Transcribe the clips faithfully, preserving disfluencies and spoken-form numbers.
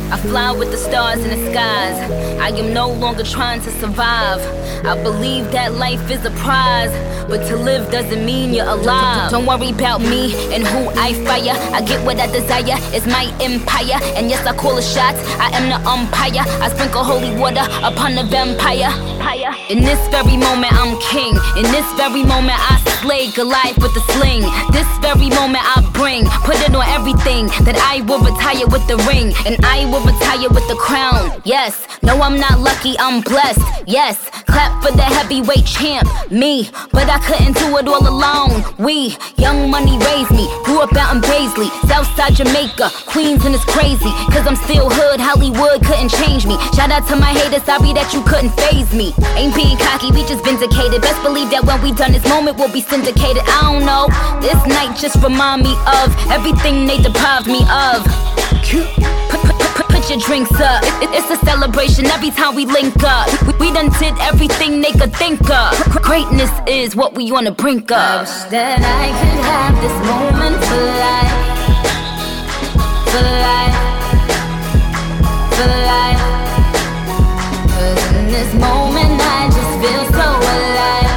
I fly with the stars in the skies. I am no longer trying to survive. I believe that life is a prize, but to live doesn't mean you're alive. Don't worry about me and who I fire. I get what I desire, it's my empire. And yes, I call the shots, I am the umpire. I sprinkle holy water upon the vampire. In this very moment I'm king. In this very moment I slay Goliath with the sling. This very moment I bring, put it on everything, that I will retire with the ring, and I will retire with the crown. Yes, no I'm not lucky, I'm blessed. Yes, clap for the heavyweight champ, me. But I couldn't do it all alone. We, Young Money raised me, grew up out in Paisley, Southside Jamaica, Queens, and it's crazy, cause I'm still hood, Hollywood couldn't change me. Shout out to my haters, sorry that you couldn't faze me. Ain't being cocky, we just vindicated. Best believe that when we done this moment we'll be syndicated. I don't know, this night just remind me of everything they deprived me of. Put, put, put, put your drinks up, it, it, it's a celebration every time we link up. We, we done did everything they could think of. Greatness is what we on the brink of. I wish that I could have this moment for life, for life, for life. Cause in this moment I just feel so alive,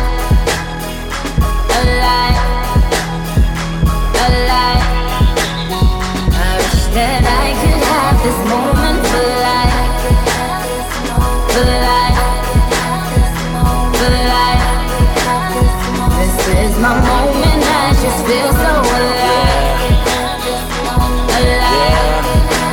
alive, alive. I wish that I could have this moment for life, for life, for life. This is my moment, I just feel so alive, alive,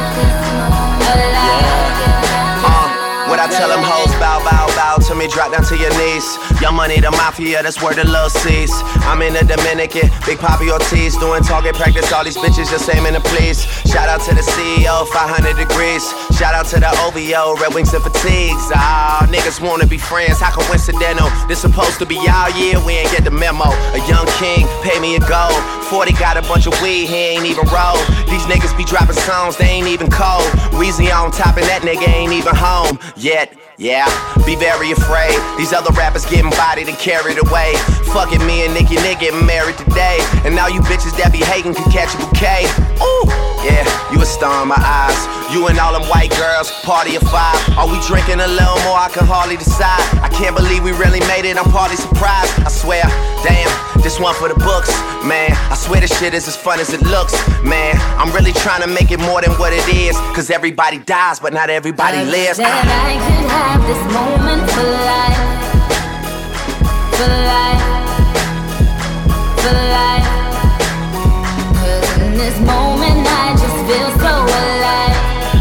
alive. Uh, what I tell them hoes, bow, bow, bow to me, drop down to your knees. Young Money, the mafia, that's where the love sees. I'm in the Dominican, Big Papi Ortiz, doing target practice, all these bitches just aiming to please. Shout out to the C E O, five hundred degrees. Shout out to the O V O, Red Wings and Fatigues. Ah, niggas wanna be friends, how coincidental? This supposed to be y'all year, we ain't get the memo. A young king, pay me a gold. forty got a bunch of weed, he ain't even roll. These niggas be dropping songs, they ain't even cold. Weezy on top and that nigga ain't even home yet. Yeah, be very afraid. These other rappers getting bodied and carried away. Fuck it, me and Nicki Nick getting married today. And all you bitches that be hating can catch a bouquet. Ooh, yeah, you a star in my eyes. You and all them white girls, party of five. Are we drinking a little more? I can hardly decide. I can't believe we really made it, I'm partly surprised. I swear, damn, this one for the books. Man, I swear this shit is as fun as it looks. Man, I'm really trying to make it more than what it is. Cause everybody dies, but not everybody lives. That I could have this moment for life, for life, for life. Cause in this moment I just feel so alive,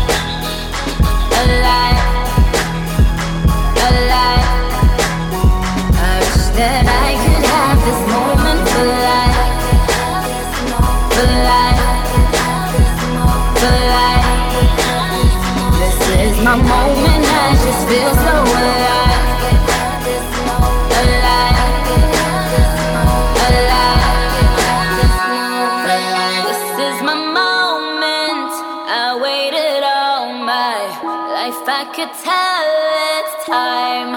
alive, alive. I wish that I could have this moment for life, for life, for life. This is my moment, I just feel so alive, alive, alive. This is my moment, I waited all my life, I could tell it's time.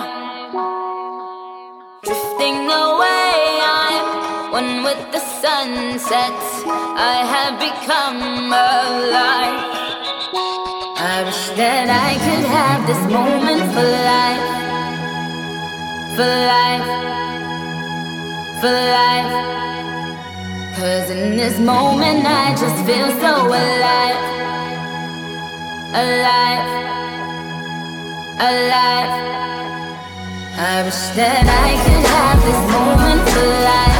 Drifting away, I'm one with the sunset, I have become alive. I wish that I could have this moment for life, for life, for life. Cause in this moment I just feel so alive, alive, alive. I wish that I could have this moment for life,